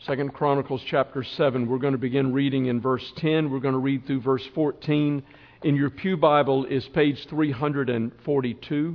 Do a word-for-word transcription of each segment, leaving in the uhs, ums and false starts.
Second Chronicles chapter seven. We're going to begin reading in verse ten. We're going to read through verse fourteen. In your pew Bible is page three hundred forty-two.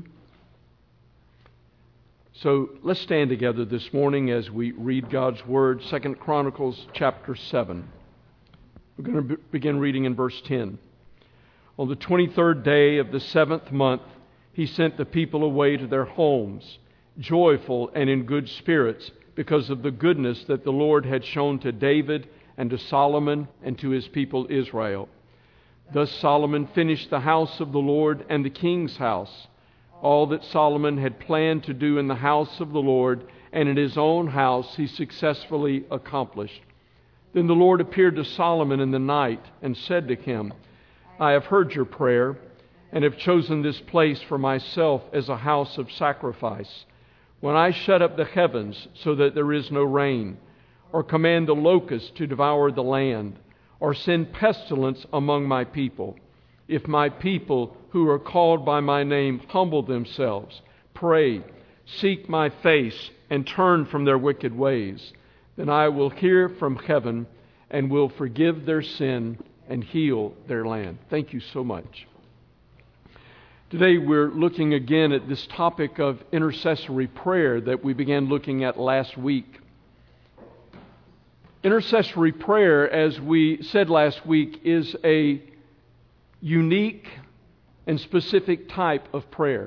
So let's stand together this morning as we read God's Word. Second Chronicles chapter seven. We're going to be- begin reading in verse ten. On the twenty-third day of the seventh month, he sent the people away to their homes, joyful and in good spirits, because of the goodness that the Lord had shown to David and to Solomon and to his people Israel. Thus Solomon finished the house of the Lord and the king's house, all that Solomon had planned to do in the house of the Lord and in his own house he successfully accomplished. Then the Lord appeared to Solomon in the night and said to him, I have heard your prayer and have chosen this place for myself as a house of sacrifice. When I shut up the heavens so that there is no rain, or command the locusts to devour the land, or send pestilence among my people, if my people who are called by my name humble themselves, pray, seek my face, and turn from their wicked ways, then I will hear from heaven and will forgive their sin and heal their land. Thank you so much. Today we're looking again at this topic of intercessory prayer that we began looking at last week. Intercessory prayer, as we said last week, is a unique and specific type of prayer.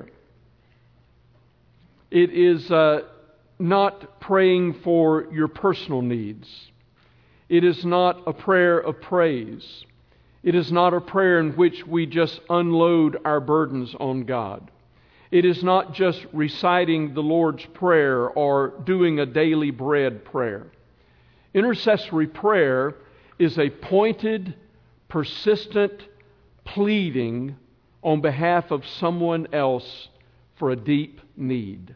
It is uh, not praying for your personal needs. It is not a prayer of praise. It is not a prayer in which we just unload our burdens on God. It is not just reciting the Lord's Prayer or doing a daily bread prayer. Intercessory prayer is a pointed, persistent pleading on behalf of someone else for a deep need.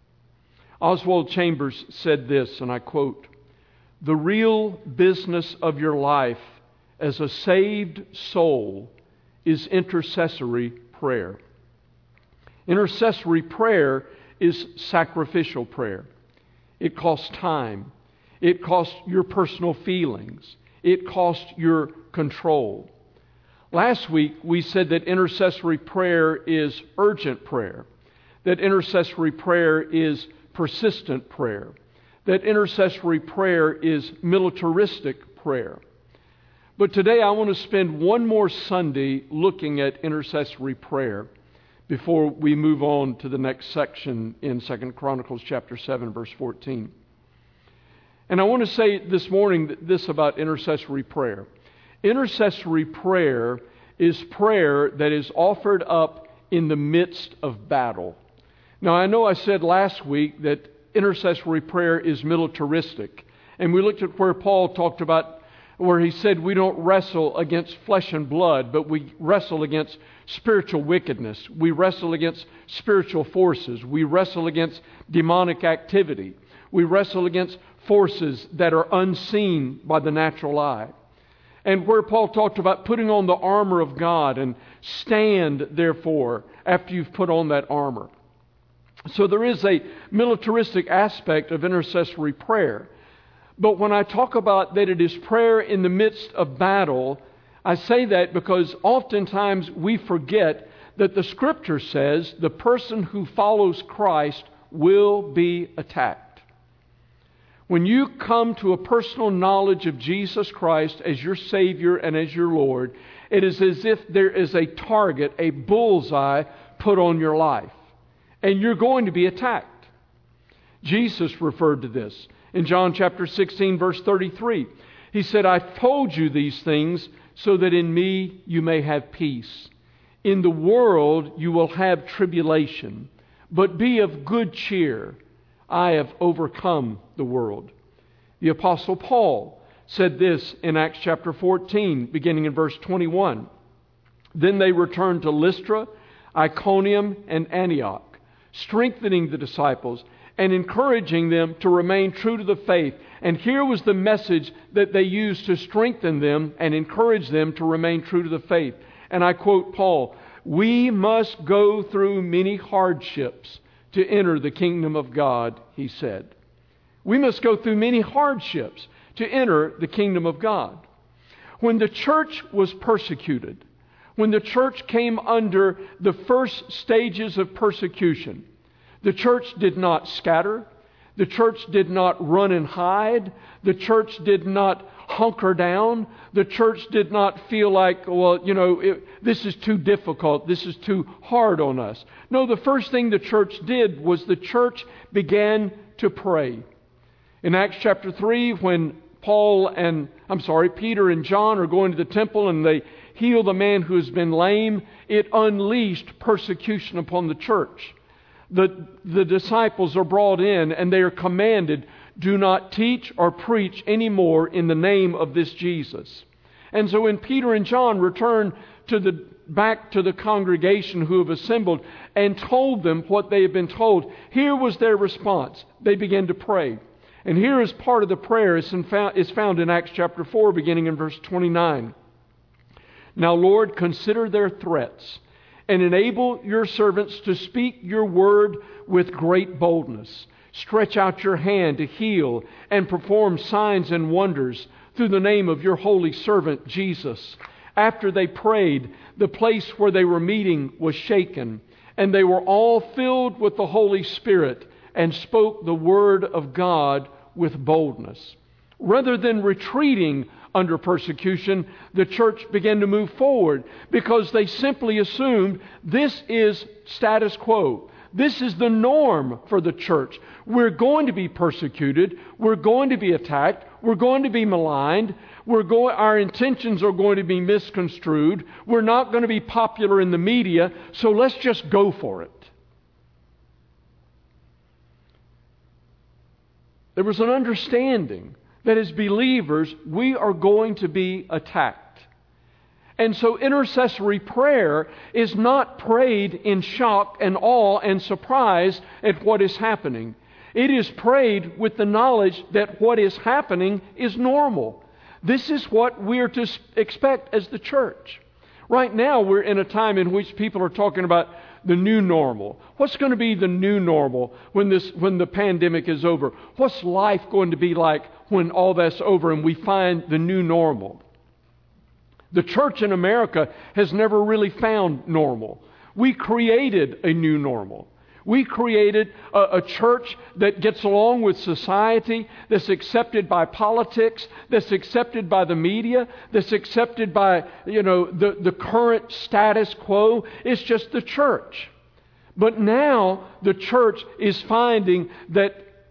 Oswald Chambers said this, and I quote, "The real business of your life as a saved soul is intercessory prayer." Intercessory prayer is sacrificial prayer. It costs time. It costs your personal feelings. It costs your control. Last week we said that intercessory prayer is urgent prayer, that intercessory prayer is persistent prayer, that intercessory prayer is militaristic prayer. But today I want to spend one more Sunday looking at intercessory prayer before we move on to the next section in Second Chronicles chapter seven, verse fourteen. And I want to say this morning this about intercessory prayer. Intercessory prayer is prayer that is offered up in the midst of battle. Now I know I said last week that intercessory prayer is militaristic. And we looked at where Paul talked about where he said we don't wrestle against flesh and blood, but we wrestle against spiritual wickedness. We wrestle against spiritual forces. We wrestle against demonic activity. We wrestle against forces that are unseen by the natural eye. And where Paul talked about putting on the armor of God and stand, therefore, after you've put on that armor. So there is a militaristic aspect of intercessory prayer. But when I talk about that it is prayer in the midst of battle, I say that because oftentimes we forget that the Scripture says the person who follows Christ will be attacked. When you come to a personal knowledge of Jesus Christ as your Savior and as your Lord, it is as if there is a target, a bullseye put on your life. And you're going to be attacked. Jesus referred to this. In John chapter sixteen, verse thirty-three, He said, I've told you these things so that in me you may have peace. In the world you will have tribulation, but be of good cheer. I have overcome the world. The Apostle Paul said this in Acts chapter fourteen, beginning in verse twenty-one. Then they returned to Lystra, Iconium, and Antioch, strengthening the disciples and encouraging them to remain true to the faith. And here was the message that they used to strengthen them and encourage them to remain true to the faith. And I quote Paul, "We must go through many hardships to enter the kingdom of God," he said. We must go through many hardships to enter the kingdom of God. When the church was persecuted, when the church came under the first stages of persecution, the church did not scatter. The church did not run and hide. The church did not hunker down. The church did not feel like, well, you know, it, this is too difficult. This is too hard on us. No, the first thing the church did was the church began to pray. In Acts chapter three, when Paul and, I'm sorry, Peter and John are going to the temple and they heal the man who has been lame, it unleashed persecution upon the church. The, the disciples are brought in and they are commanded, do not teach or preach anymore in the name of this Jesus. And so when Peter and John return to the, back to the congregation who have assembled and told them what they had been told, here was their response. They began to pray. And here is part of the prayer is found in Acts chapter four, beginning in verse twenty-nine. Now, Lord, consider their threats and enable your servants to speak your word with great boldness. Stretch out your hand to heal and perform signs and wonders through the name of your holy servant Jesus. After they prayed, the place where they were meeting was shaken, and they were all filled with the Holy Spirit and spoke the word of God with boldness. Rather than retreating under persecution, the church began to move forward because they simply assumed this is status quo. This is the norm for the church. We're going to be persecuted. We're going to be attacked. We're going to be maligned. We're going, our intentions are going to be misconstrued. We're not going to be popular in the media, so let's just go for it. There was an understanding that as believers, we are going to be attacked. And so intercessory prayer is not prayed in shock and awe and surprise at what is happening. It is prayed with the knowledge that what is happening is normal. This is what we're to expect as the church. Right now, we're in a time in which people are talking about the new normal. What's going to be the new normal when this when the pandemic is over? What's life going to be like when all that's over and we find the new normal? The church in America has never really found normal. We created a new normal. We created a, a church that gets along with society, that's accepted by politics, that's accepted by the media, that's accepted by, you know, the, the current status quo. It's just the church. But now the church is finding that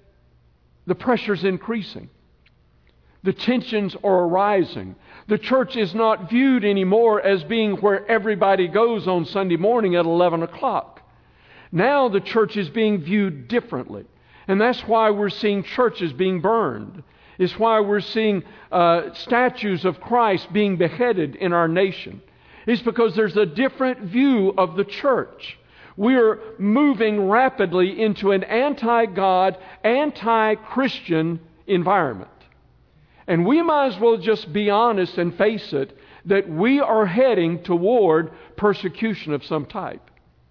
the pressure's increasing. The tensions are arising. The church is not viewed anymore as being where everybody goes on Sunday morning at eleven o'clock. Now the church is being viewed differently. And that's why we're seeing churches being burned. It's why we're seeing uh, statues of Christ being beheaded in our nation. It's because there's a different view of the church. We're moving rapidly into an anti-God, anti-Christian environment. And we might as well just be honest and face it that we are heading toward persecution of some type.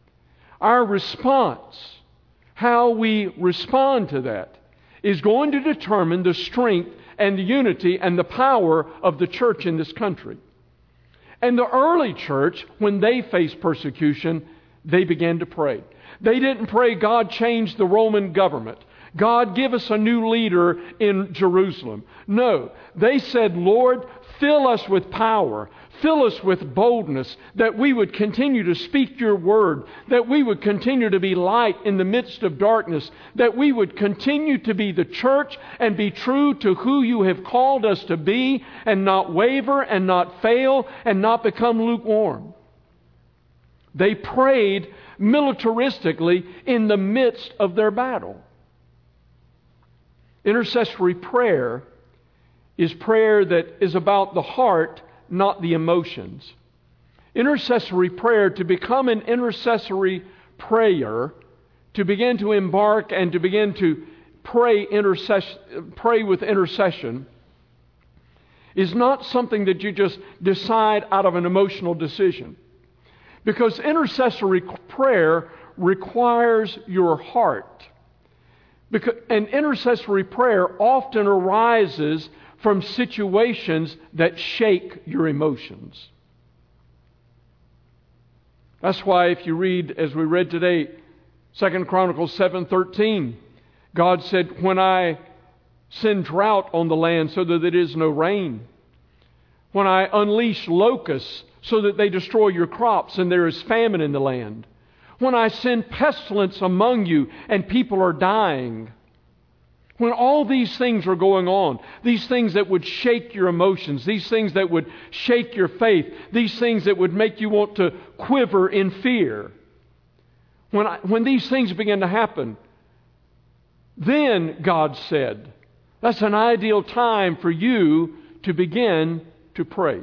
Our response, how we respond to that, is going to determine the strength and the unity and the power of the church in this country. And the early church, when they faced persecution, they began to pray. They didn't pray, God, change the Roman government. God, give us a new leader in Jerusalem. No, they said, Lord, fill us with power. Fill us with boldness, that we would continue to speak your word, that we would continue to be light in the midst of darkness, that we would continue to be the church and be true to who you have called us to be, and not waver and not fail and not become lukewarm. They prayed militaristically in the midst of their battle. Intercessory prayer is prayer that is about the heart, not the emotions. Intercessory prayer, to become an intercessory prayer, to begin to embark and to begin to pray, intercess- pray with intercession, is not something that you just decide out of an emotional decision. Because intercessory prayer requires your heart. Because, and intercessory prayer often arises from situations that shake your emotions. That's why if you read, as we read today, Second Chronicles seven thirteen, God said, when I send drought on the land so that there is no rain, when I unleash locusts so that they destroy your crops and there is famine in the land, when I send pestilence among you and people are dying, when all these things are going on, these things that would shake your emotions, these things that would shake your faith, these things that would make you want to quiver in fear, when, I, when these things begin to happen, then God said, that's an ideal time for you to begin to pray.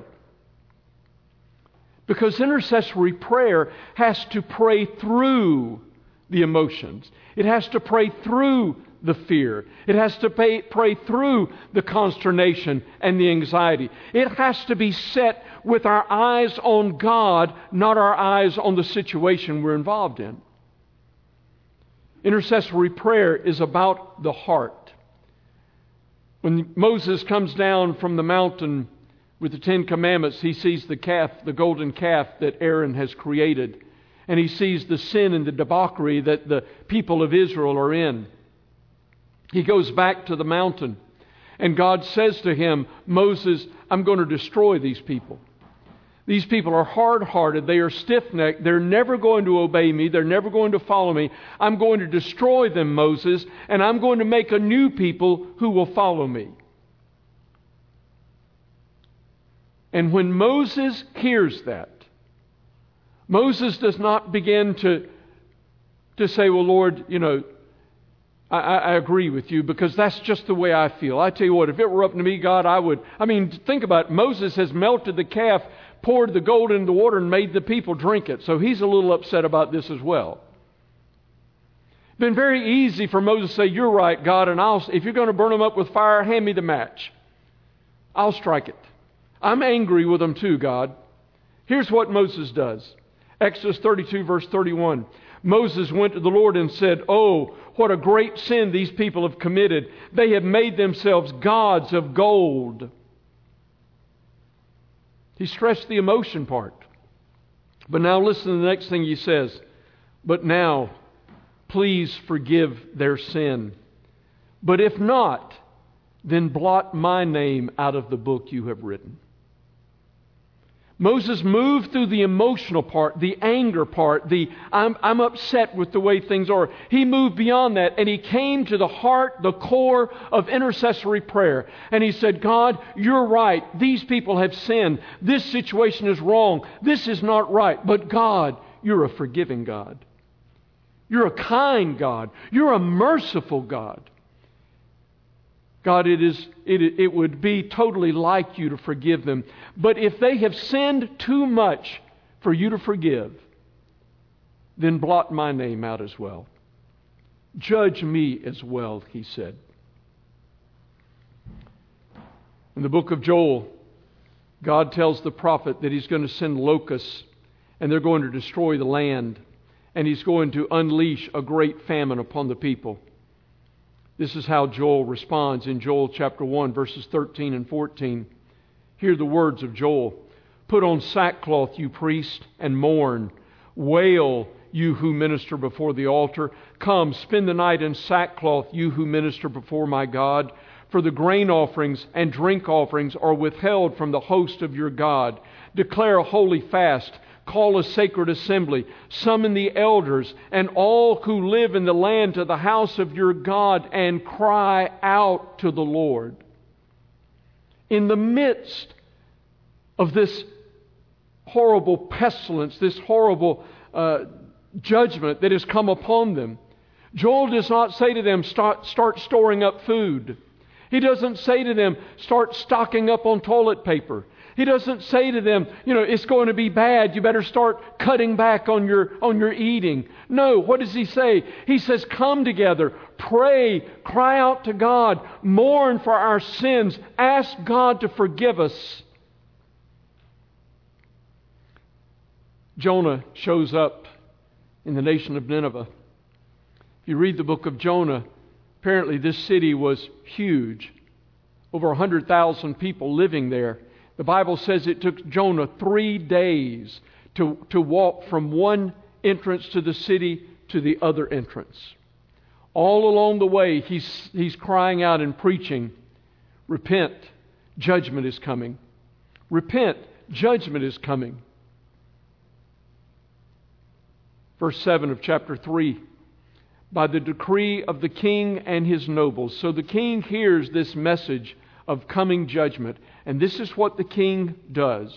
Because intercessory prayer has to pray through the emotions. It has to pray through the fear. It has to pay, pray through the consternation and the anxiety. It has to be set with our eyes on God, not our eyes on the situation we're involved in. Intercessory prayer is about the heart. When Moses comes down from the mountain with the Ten Commandments, he sees the calf, the golden calf that Aaron has created. And he sees the sin and the debauchery that the people of Israel are in. He goes back to the mountain, and God says to him, Moses, I'm going to destroy these people. These people are hard-hearted. They are stiff-necked. They're never going to obey me. They're never going to follow me. I'm going to destroy them, Moses, and I'm going to make a new people who will follow me. And when Moses hears that, Moses does not begin to, to say, well, Lord, you know, I, I agree with you because that's just the way I feel. I tell you what, if it were up to me, God, I would. I mean, think about it. Moses has melted the calf, poured the gold into the water, and made the people drink it. So he's a little upset about this as well. It's been very easy for Moses to say, you're right, God, and I'll, if you're going to burn them up with fire, hand me the match. I'll strike it. I'm angry with them too, God. Here's what Moses does. Exodus thirty-two, verse thirty-one. Moses went to the Lord and said, oh, what a great sin these people have committed. They have made themselves gods of gold. He stressed the emotion part. But now listen to the next thing he says. But now, please forgive their sin. But if not, then blot my name out of the book you have written. Moses moved through the emotional part, the anger part, the I'm, I'm upset with the way things are. He moved beyond that and he came to the heart, the core of intercessory prayer. And he said, God, you're right. These people have sinned. This situation is wrong. This is not right. But God, you're a forgiving God. You're a kind God. You're a merciful God. God, it is it, it would be totally like you to forgive them. But if they have sinned too much for you to forgive, then blot my name out as well. Judge me as well, he said. In the book of Joel, God tells the prophet that he's going to send locusts and they're going to destroy the land and he's going to unleash a great famine upon the people. This is how Joel responds in Joel chapter one, verses thirteen and fourteen. Hear the words of Joel. Put on sackcloth, you priests, and mourn. Wail, you who minister before the altar. Come, spend the night in sackcloth, you who minister before my God. For the grain offerings and drink offerings are withheld from the host of your God. Declare a holy fast. Call a sacred assembly. Summon the elders and all who live in the land to the house of your God and cry out to the Lord. In the midst of this horrible pestilence, this horrible uh, judgment that has come upon them, Joel does not say to them, start, start storing up food. He doesn't say to them, start stocking up on toilet paper. He doesn't say to them, you know, it's going to be bad. You better start cutting back on your, on your eating. No, what does he say? He says, come together, pray, cry out to God, mourn for our sins, ask God to forgive us. Jonah shows up in the nation of Nineveh. If you read the book of Jonah, apparently this city was huge. over one hundred thousand people living there. The Bible says it took Jonah three days to, to walk from one entrance to the city to the other entrance. All along the way, he's, he's crying out and preaching, repent, judgment is coming. Repent, judgment is coming. Verse seven of chapter three. By the decree of the king and his nobles. So the king hears this message of coming judgment. And this is what the king does.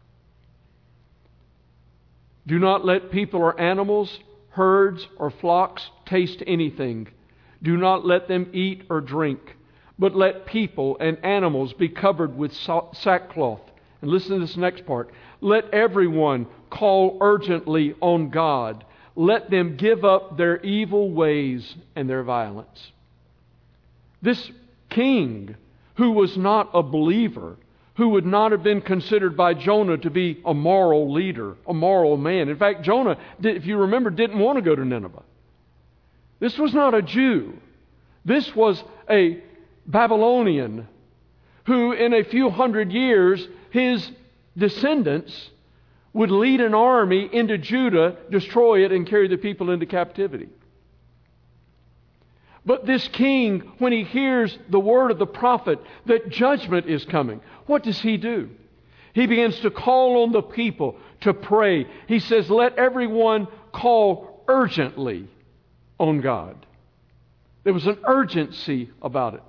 Do not let people or animals, herds or flocks taste anything. Do not let them eat or drink. But let people and animals be covered with sackcloth. And listen to this next part. Let everyone call urgently on God. Let them give up their evil ways and their violence. This king, who was not a believer, who would not have been considered by Jonah to be a moral leader, a moral man. In fact, Jonah, if you remember, didn't want to go to Nineveh. This was not a Jew. This was a Babylonian who, in a few hundred years, his descendants would lead an army into Judah, destroy it, and carry the people into captivity. But this king, when he hears the word of the prophet that judgment is coming, what does he do? He begins to call on the people to pray. He says, let everyone call urgently on God. There was an urgency about it.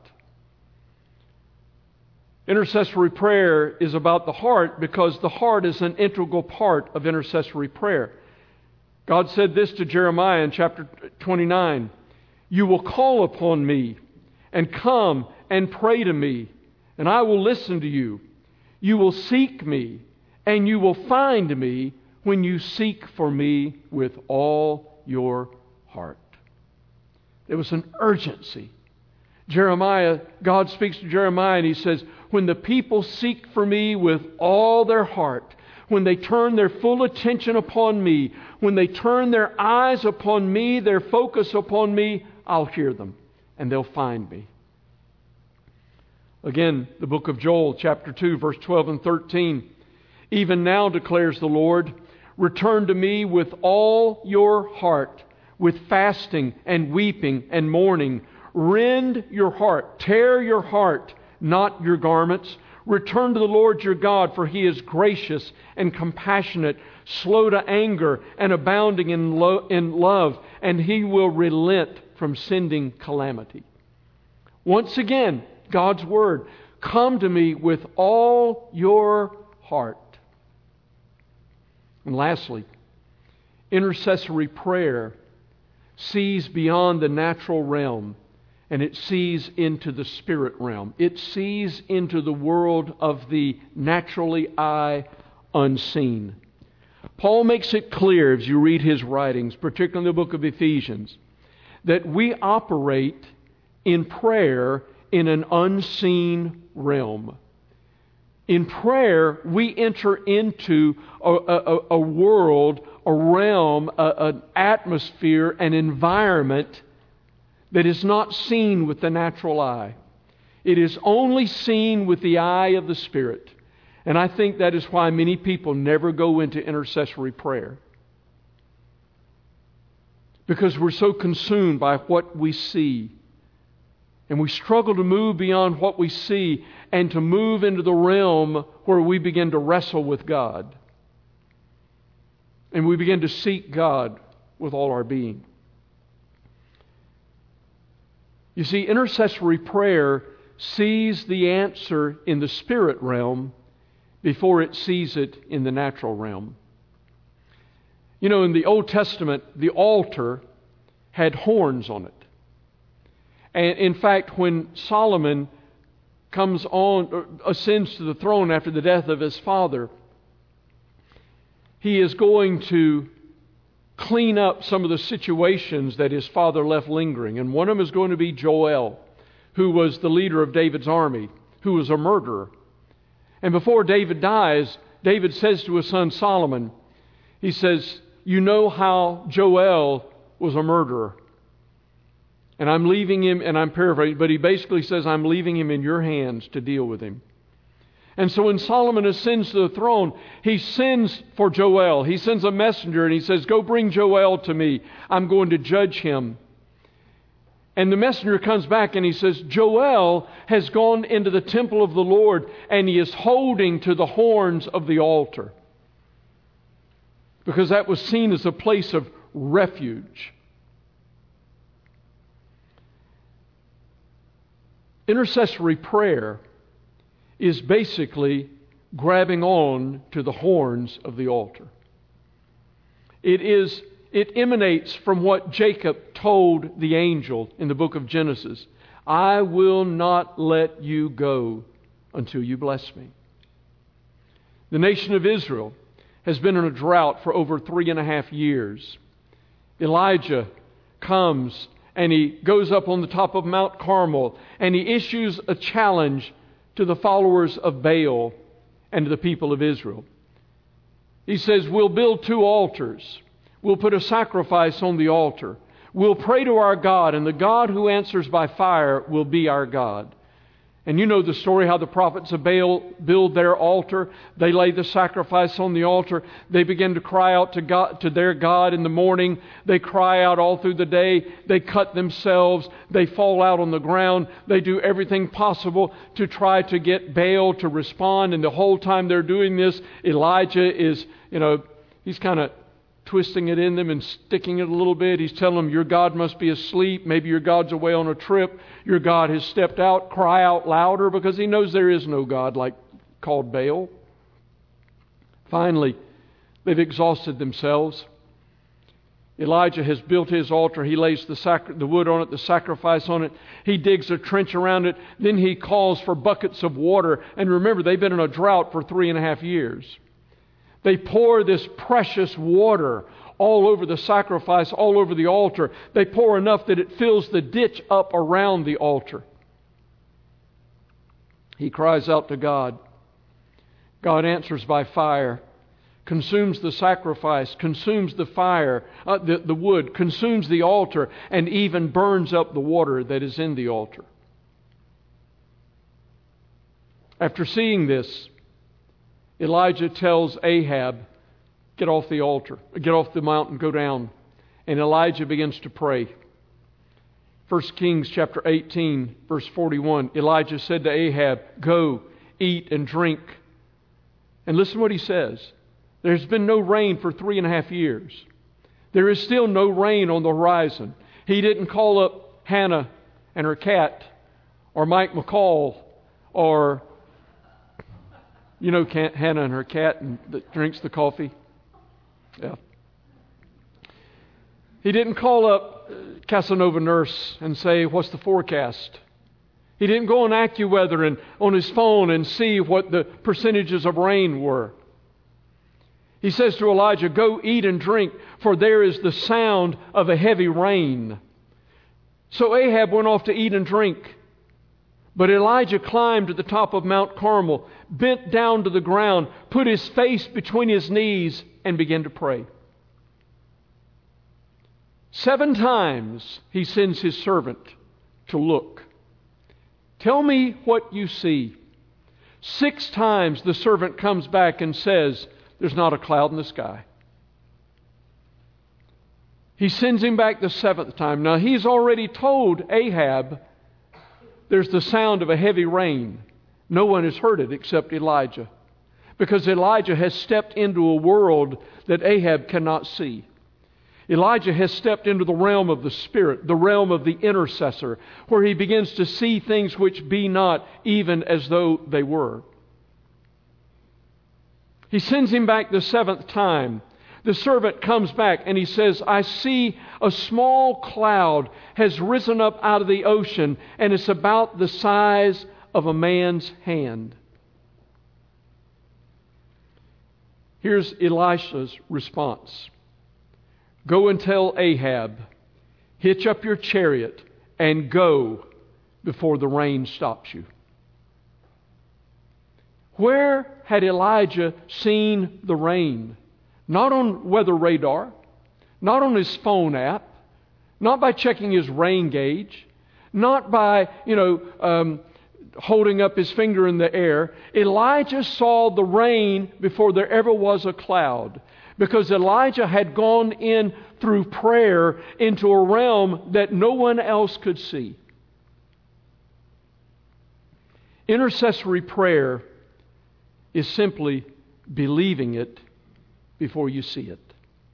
Intercessory prayer is about the heart because the heart is an integral part of intercessory prayer. God said this to Jeremiah in chapter twenty-nine. You will call upon me and come and pray to me, and I will listen to you. You will seek me, and you will find me when you seek for me with all your heart. There was an urgency. Jeremiah, God speaks to Jeremiah and He says, when the people seek for me with all their heart, when they turn their full attention upon me, when they turn their eyes upon me, their focus upon me, I'll hear them and they'll find me. Again, the book of Joel, chapter two, verse twelve and thirteen. Even now, declares the Lord, return to me with all your heart, with fasting and weeping and mourning. Rend your heart, tear your heart, not your garments. Return to the Lord your God, for He is gracious and compassionate, slow to anger and abounding in, lo- in love, and He will relent from sending calamity. Once again, God's Word, come to me with all your heart. And lastly, intercessory prayer sees beyond the natural realm. And it sees into the spirit realm. It sees into the world of the naturally eye unseen. Paul makes it clear as you read his writings, particularly in the book of Ephesians, that we operate in prayer in an unseen realm. In prayer, we enter into a, a, a world, a realm, a, an atmosphere, an environment that is not seen with the natural eye. It is only seen with the eye of the Spirit. And I think that is why many people never go into intercessory prayer. Because we're so consumed by what we see. And we struggle to move beyond what we see and to move into the realm where we begin to wrestle with God. And we begin to seek God with all our being. You see, intercessory prayer sees the answer in the spirit realm before it sees it in the natural realm. You know, in the Old Testament, the altar had horns on it. And in fact, when Solomon comes on, or ascends to the throne after the death of his father, he is going to clean up some of the situations that his father left lingering. And one of them is going to be Joel, who was the leader of David's army, who was a murderer. And before David dies, David says to his son Solomon, he says, you know how Joel was a murderer. And I'm leaving him, and I'm paraphrasing, but he basically says, I'm leaving him in your hands to deal with him. And so when Solomon ascends to the throne, he sends for Joel. He sends a messenger and he says, go bring Joel to me. I'm going to judge him. And the messenger comes back and he says, Joel has gone into the temple of the Lord and he is holding to the horns of the altar. Because that was seen as a place of refuge. Intercessory prayer is basically grabbing on to the horns of the altar. It is, it emanates from what Jacob told the angel in the book of Genesis. I will not let you go until you bless me. The nation of Israel has been in a drought for over three and a half years. Elijah comes and he goes up on the top of Mount Carmel and he issues a challenge to the followers of Baal and to the people of Israel. He says, we'll build two altars. We'll put a sacrifice on the altar. We'll pray to our God, and the God who answers by fire will be our God. And you know the story how the prophets of Baal build their altar. They lay the sacrifice on the altar. They begin to cry out to God, to their God in the morning. They cry out all through the day. They cut themselves. They fall out on the ground. They do everything possible to try to get Baal to respond. And the whole time they're doing this, Elijah is, you know, he's kind of twisting it in them and sticking it a little bit. He's telling them, your God must be asleep. Maybe your God's away on a trip. Your God has stepped out. Cry out louder, because he knows there is no God like called Baal. Finally, they've exhausted themselves. Elijah has built his altar. He lays the, sacri- the wood on it, the sacrifice on it. He digs a trench around it. Then he calls for buckets of water. And remember, they've been in a drought for three and a half years. They pour this precious water all over the sacrifice, all over the altar. They pour enough that it fills the ditch up around the altar. He cries out to God. God answers by fire, consumes the sacrifice, consumes the fire, uh, the, the wood, consumes the altar, and even burns up the water that is in the altar. After seeing this, Elijah tells Ahab, get off the altar, get off the mountain, go down. And Elijah begins to pray. First Kings chapter eighteen, verse forty-one, Elijah said to Ahab, go, eat and drink. And listen what he says. There's been no rain for three and a half years. There is still no rain on the horizon. He didn't call up Hannah and her cat, or Mike McCall, or you know Hannah and her cat and that drinks the coffee? Yeah. He didn't call up Casanova Nurse and say, what's the forecast? He didn't go on AccuWeather and on his phone and see what the percentages of rain were. He says to Elijah, go eat and drink, for there is the sound of a heavy rain. So Ahab went off to eat and drink. But Elijah climbed to the top of Mount Carmel, bent down to the ground, put his face between his knees, and began to pray. Seven times he sends his servant to look. Tell me what you see. Six times the servant comes back and says, there's not a cloud in the sky. He sends him back the seventh time. Now he's already told Ahab there's the sound of a heavy rain. No one has heard it except Elijah, because Elijah has stepped into a world that Ahab cannot see. Elijah has stepped into the realm of the Spirit, the realm of the intercessor, where he begins to see things which be not even as though they were. He sends him back the seventh time. The servant comes back and he says, I see a small cloud has risen up out of the ocean, and it's about the size of a man's hand. Here's Elisha's response. Go and tell Ahab, hitch up your chariot and go before the rain stops you. Where had Elijah seen the rain? Not on weather radar, not on his phone app, Not by checking his rain gauge. Not by, you know, um, holding up his finger in the air. Elijah saw the rain before there ever was a cloud. Because Elijah had gone in through prayer into a realm that no one else could see. Intercessory prayer is simply believing it before you see it.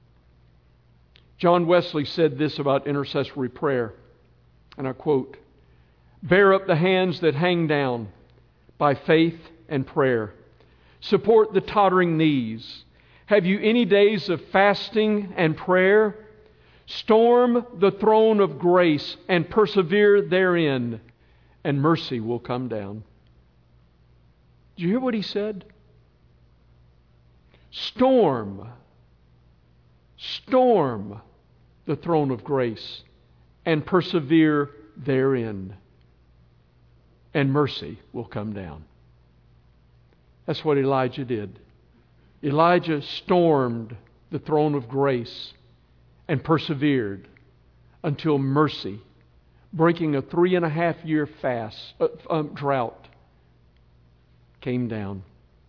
John Wesley said this about intercessory prayer, and I quote, "Bear up the hands that hang down by faith and prayer. Support the tottering knees. Have you any days of fasting and prayer? Storm the throne of grace and persevere therein, and mercy will come down." Did you hear what he said? Storm, storm the throne of grace and persevere therein, and mercy will come down. That's what Elijah did. Elijah stormed the throne of grace and persevered until mercy, breaking a three and a half year fast uh, um, drought, came down.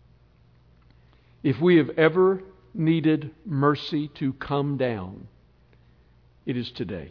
If we have ever needed mercy to come down, it is today.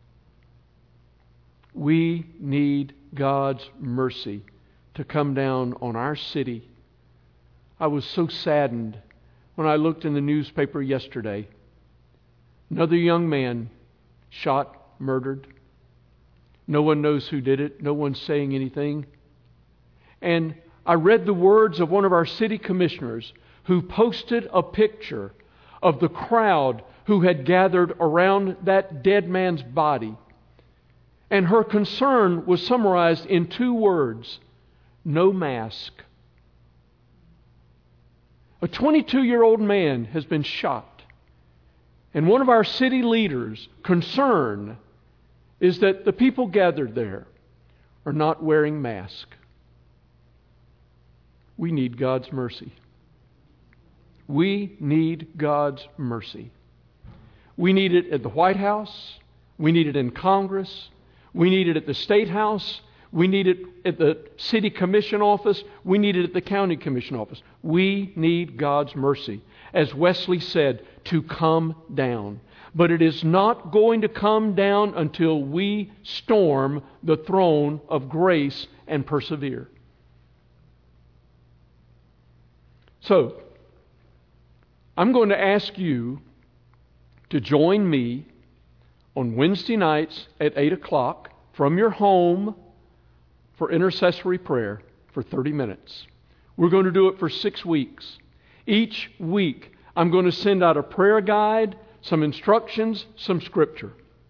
We need God's mercy to come down on our city. I was so saddened when I looked in the newspaper yesterday. Another young man shot, murdered. No one knows who did it. No one's saying anything. And I read the words of one of our city commissioners who posted a picture of the crowd who had gathered around that dead man's body. And her concern was summarized in two words: no mask. A twenty-two-year-old man has been shot. And one of our city leaders' concern is that the people gathered there are not wearing masks. We need God's mercy. We need God's mercy. We need it at the White House. We need it in Congress. We need it at the State House. We need it at the City Commission office. We need it at the County Commission office. We need God's mercy, as Wesley said, to come down. But it is not going to come down until we storm the throne of grace and persevere. So, I'm going to ask you to join me on Wednesday nights at eight o'clock from your home for intercessory prayer for thirty minutes. We're going to do it for six weeks. Each week, I'm going to send out a prayer guide, some instructions, some scripture.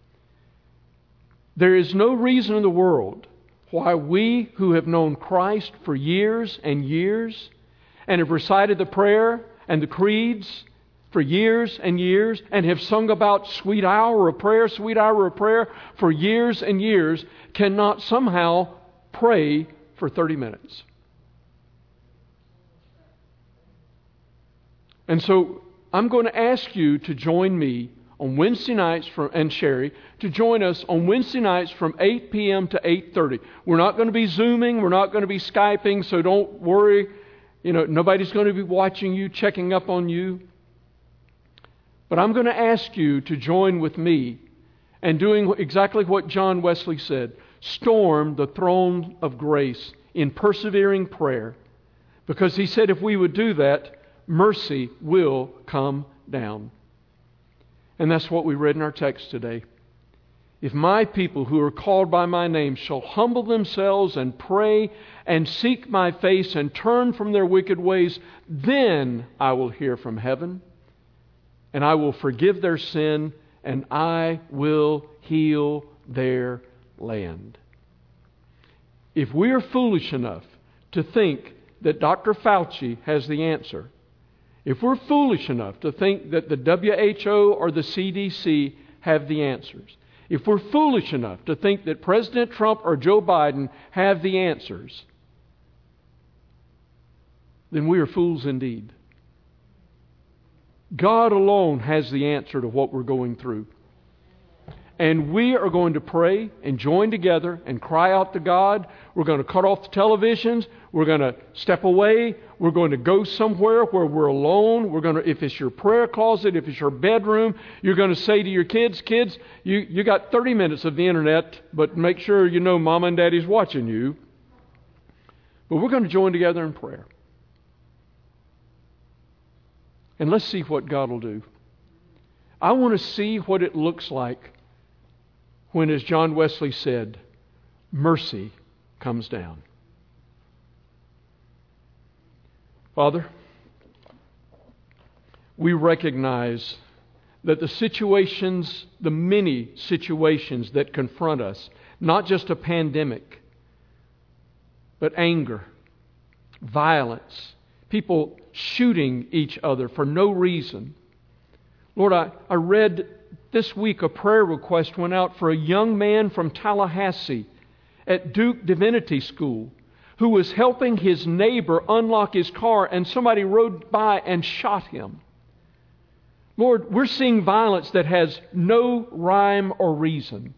There is no reason in the world why we who have known Christ for years and years and have recited the prayer and the creeds for years and years and have sung about sweet hour of prayer, sweet hour of prayer for years and years cannot somehow pray for thirty minutes. And so I'm going to ask you to join me on Wednesday nights from, and Sherry to join us on Wednesday nights from eight p.m. to eight thirty. We're not going to be Zooming. We're not going to be Skyping, so don't worry. You know, nobody's going to be watching you, checking up on you. But I'm going to ask you to join with me and doing exactly what John Wesley said. Storm the throne of grace in persevering prayer. Because he said if we would do that, mercy will come down. And that's what we read in our text today. If my people who are called by my name shall humble themselves and pray and seek my face and turn from their wicked ways, then I will hear from heaven and I will forgive their sin and I will heal their land. If we are foolish enough to think that Doctor Fauci has the answer, if we're foolish enough to think that the W H O or the C D C have the answers, if we're foolish enough to think that President Trump or Joe Biden have the answers, then we are fools indeed. God alone has the answer to what we're going through. And we are going to pray and join together and cry out to God. We're going to cut off the televisions. We're going to step away. We're going to go somewhere where we're alone. We're going to, if it's your prayer closet, if it's your bedroom, you're going to say to your kids, kids, you, you got thirty minutes of the internet, but make sure you know Mama and Daddy's watching you. But we're going to join together in prayer. And let's see what God will do. I want to see what it looks like when, as John Wesley said, mercy comes down. Father, we recognize that the situations, the many situations that confront us, not just a pandemic, but anger, violence, people shooting each other for no reason. Lord, I, I read this week a prayer request went out for a young man from Tallahassee at Duke Divinity School who was helping his neighbor unlock his car, and somebody rode by and shot him. Lord, we're seeing violence that has no rhyme or reason.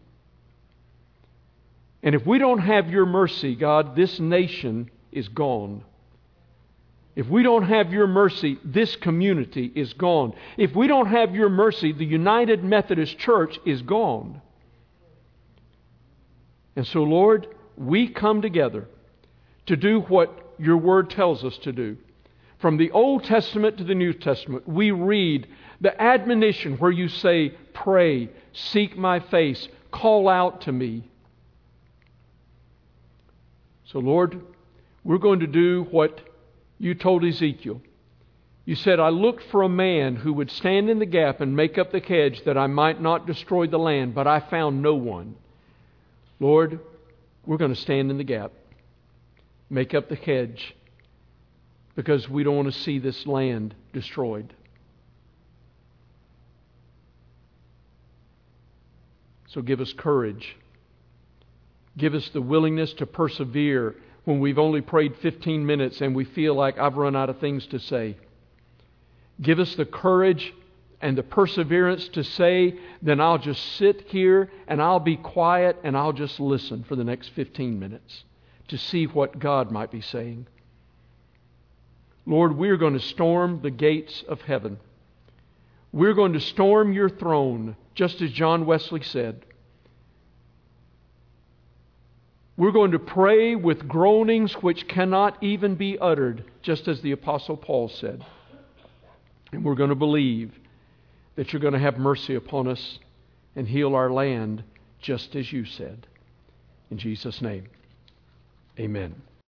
And if we don't have your mercy, God, this nation is gone. If we don't have your mercy, this community is gone. If we don't have your mercy, the United Methodist Church is gone. And so, Lord, we come together to do what your word tells us to do. From the Old Testament to the New Testament, we read the admonition where you say, pray, seek my face, call out to me. So, Lord, we're going to do what you told Ezekiel. You said, I looked for a man who would stand in the gap and make up the hedge that I might not destroy the land, but I found no one. Lord, we're going to stand in the gap, make up the hedge, because we don't want to see this land destroyed. So give us courage. Give us the willingness to persevere when we've only prayed fifteen minutes and we feel like I've run out of things to say. Give us the courage and the perseverance to say, then I'll just sit here and I'll be quiet and I'll just listen for the next fifteen minutes to see what God might be saying. Lord, we're going to storm the gates of heaven. We're going to storm your throne, just as John Wesley said. We're going to pray with groanings which cannot even be uttered, just as the Apostle Paul said. And we're going to believe that you're going to have mercy upon us and heal our land, just as you said. In Jesus' name, amen.